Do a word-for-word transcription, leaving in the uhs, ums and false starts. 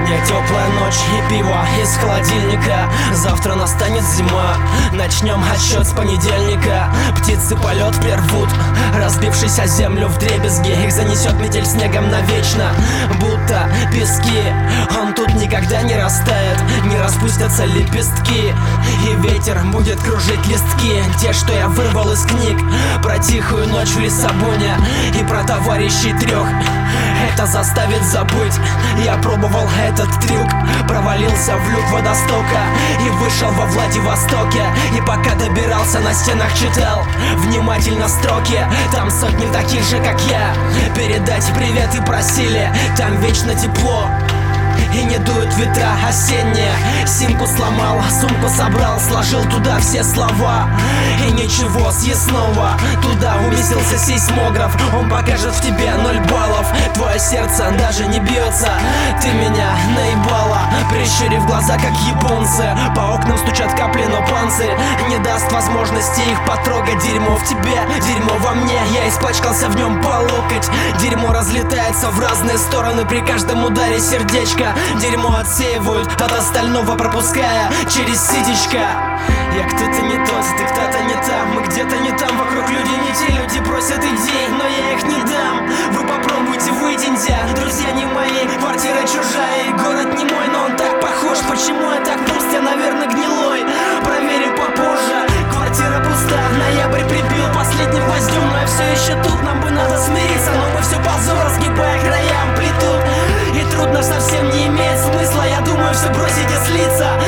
Сегодня теплая ночь и пиво из холодильника. Завтра настанет зима, начнем отсчет с понедельника. Птицы полет прервут, разбившись о землю вдребезги. Их занесет метель снегом навечно, будто пески. Он тут никогда не растает, не распустятся лепестки. И ветер будет кружить листки, те, что я вырвал из книг. Про тихую ночь в Лиссабоне и про товарищей трех. Это заставит забыть. Я пробовал этот трюк, провалился в люк водостока и вышел во Владивостоке. И пока добирался, на стенах читал внимательно строки. Там сотни таких же, как я, передать привет и просили. Там вечно тепло и не дуют ветра осенние. Симку сломал, сумку собрал, сложил туда все слова. И ничего съестного, туда уместился сейсмограф. Он покажет в тебе ноль баллов. Твое сердце даже не бьется, ты меня наебала. Прищурив глаза, как японцы, по окнам стучат капли, но панцирь не даст возможности их потрогать. Дерьмо в тебе, дерьмо во мне, я испачкался в нем по локоть. Дерьмо разлетается в разные стороны при каждом ударе сердечка. Дерьмо отсеивают от остального, пропуская через ситечко. Я кто-то не тот, ты кто-то не там, мы где-то не там. Вокруг люди не те, люди просят идей, но я их не дам. Вы попробуйте, выйдите, друзья не мои. Квартира чужая и город не мой, но он так похож. Почему я так пуст, я, наверное, гнилой. Проверим попозже. Квартира пуста, ноябрь прибил последним гвоздем. Но я все еще тут, нам бы надо смириться. Но мы все ползем, разгибая края амплитуд. И трудно совсем не имеет смысла, я думаю все бросить и слиться.